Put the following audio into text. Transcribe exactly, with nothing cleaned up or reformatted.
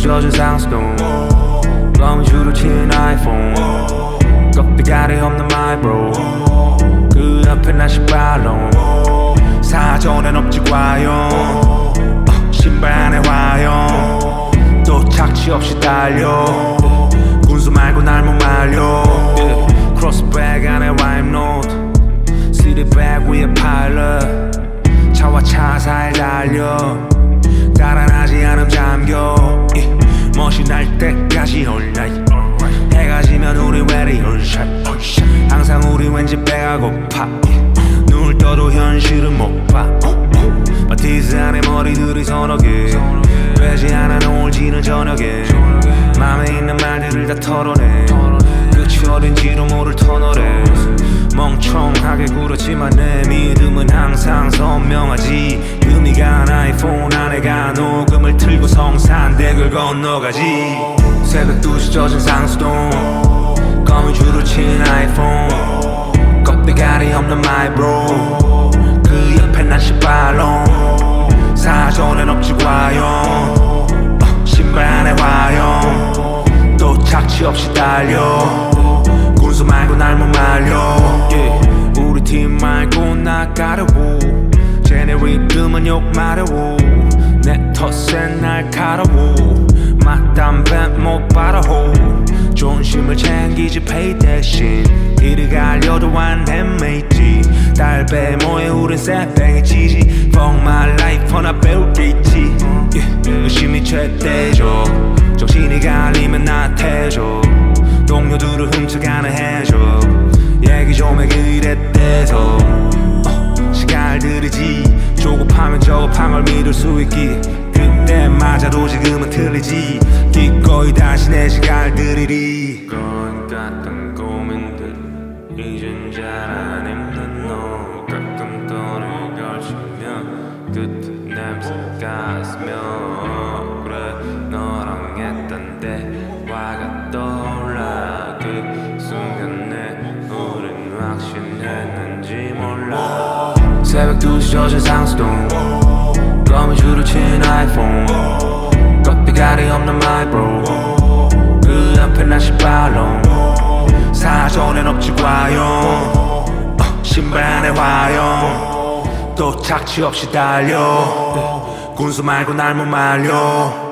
젖은 상수동 거미줄을 친 아이폰 껍데기 없는 my bro 그 옆에 난 신발롱 사전엔 없지 과연 어, 신발 안에 화염 또 착취 없이 달려 군수 말고 날 못 말려 yeah. 크로스백 안에 라임 노트 시티백 위에 파일럿 차와 차 사이 달려 달아나지 않음 잠겨 yeah. 멋이 날 때까지 all night 해가 지면 우리 ready all shot 항상 우리 왠지 배가 고파 yeah. 눈을 떠도 현실은 못봐 마티즈 안에 머리들이 서너 개 되지 않아 놀지는 저녁에 맘에 있는 말들을 다 털어내 끝이 어딘지도 모를 터널에 멍청하게 굴었지만 내 믿음은 항상 선명하지 의미가 아이폰 안에가 녹음을 틀고 성산대교를 건너가지 새벽 두 시 젖은 상수동 거미줄을 친 아이폰 껍데기 없는 my bro 그 옆에 난 신발롱 사전엔 없지 과연 어, 신발 안에 화염 또 착취 없이 달려 군수 말고 날 못 말려 yeah. 우리 팀 말고 나가려고 쟤네 리듬은 욕 마려워 내 텃세 날카로워 맛담배 못 바라호 존심을 챙기지 페이 대신 이리 가려도 안 헤매있지 달배 뭐에 우린 새뱅이치지 Fuck my life 하나 배울 게 있지 yeah. 의심이 최대죠 정신이 갈리면 나태해져 동료들을 훔쳐가는 해줘 얘기 좀 해 그래 떼서 어, 시간을 들이지 조급하면 저급한 걸 믿을 수 있기 그때마저도 지금은 틀리지 기꺼이 다시 내 시간을 들이리 건 같은 고민들 이젠 잘 안 힘든 너 가끔 돈을 걸치면 끝 냄새가 스며 그래 너랑 했던 대화가 떠올라 그 순간에 우린 확신했는지 몰라 새벽 두 시 젖은 상수동 거미줄을 친 아이폰 껍데기 없는 my bro 그 옆에 난 신발롱 사전엔 없지 과연 어, 신발 안에 화염 또 착취 없이 달려 군수 말고 날 못 말려